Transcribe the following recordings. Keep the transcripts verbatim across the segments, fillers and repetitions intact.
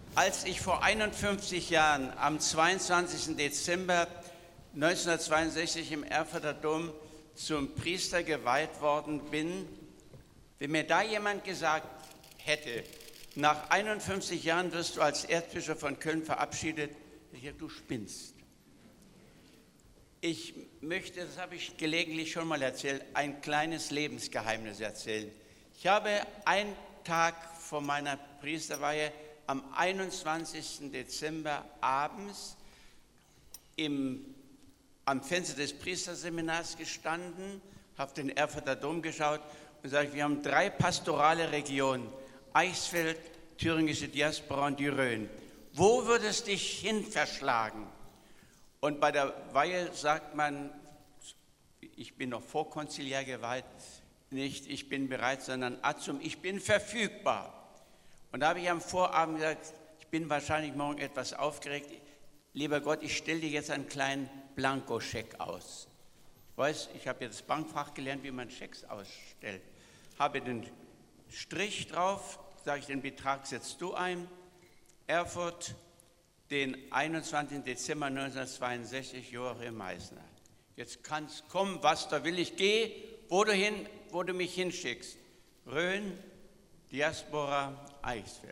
Als ich vor einundfünfzig Jahren am zweiundzwanzigsten Dezember neunzehnhundertzweiundsechzig im Erfurter Dom zum Priester geweiht worden bin, wenn mir da jemand gesagt hätte, nach einundfünfzig Jahren wirst du als Erzbischof von Köln verabschiedet, hätte ich gesagt, du spinnst. Ich möchte, das habe ich gelegentlich schon mal erzählt, ein kleines Lebensgeheimnis erzählen. Ich habe einen Tag vor meiner Priesterweihe am einundzwanzigsten Dezember abends im, am Fenster des Priesterseminars gestanden, habe den Erfurter Dom geschaut und sage, wir haben drei pastorale Regionen, Eichsfeld, thüringische Diaspora und die Rhön. Wo würde es dich hin verschlagen? Und bei der Weihe sagt man, ich bin noch vorkonziliar geweiht, nicht ich bin bereit, sondern Azum, ich bin verfügbar. Und da habe ich am Vorabend gesagt, ich bin wahrscheinlich morgen etwas aufgeregt. Lieber Gott, ich stelle dir jetzt einen kleinen Blankoscheck aus. Ich weiß, ich habe jetzt Bankfach gelernt, wie man Schecks ausstellt. Habe den Strich drauf, sage ich, den Betrag setzt du ein. Erfurt, den einundzwanzigsten Dezember neunzehnhundertzweiundsechzig, Joachim Meissner. Jetzt kann es kommen, was da will. Ich gehe, wo du hin, wo du mich hinschickst. Rhön, Diaspora, Eichsfeld.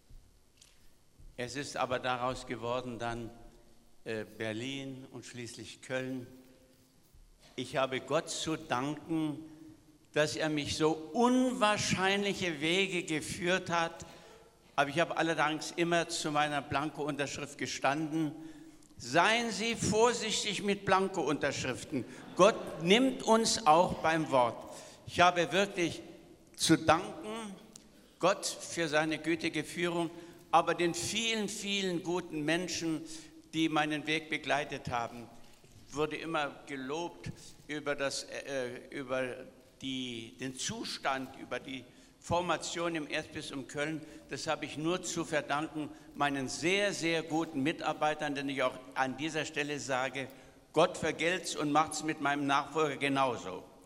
Es ist aber daraus geworden dann äh, Berlin und schließlich Köln. Ich habe Gott zu danken, dass er mich so unwahrscheinliche Wege geführt hat. Aber ich habe allerdings immer zu meiner Blanko-Unterschrift gestanden. Seien Sie vorsichtig mit Blanko-Unterschriften. Gott nimmt uns auch beim Wort. Ich habe wirklich zu danken, Gott für seine gütige Führung, aber den vielen, vielen guten Menschen, die meinen Weg begleitet haben. Wurde immer gelobt über, das, äh, über die, den Zustand, über die Formation im Erzbistum Köln. Das habe ich nur zu verdanken meinen sehr, sehr guten Mitarbeitern, denn ich auch an dieser Stelle sage, Gott vergelt's und macht's mit meinem Nachfolger genauso.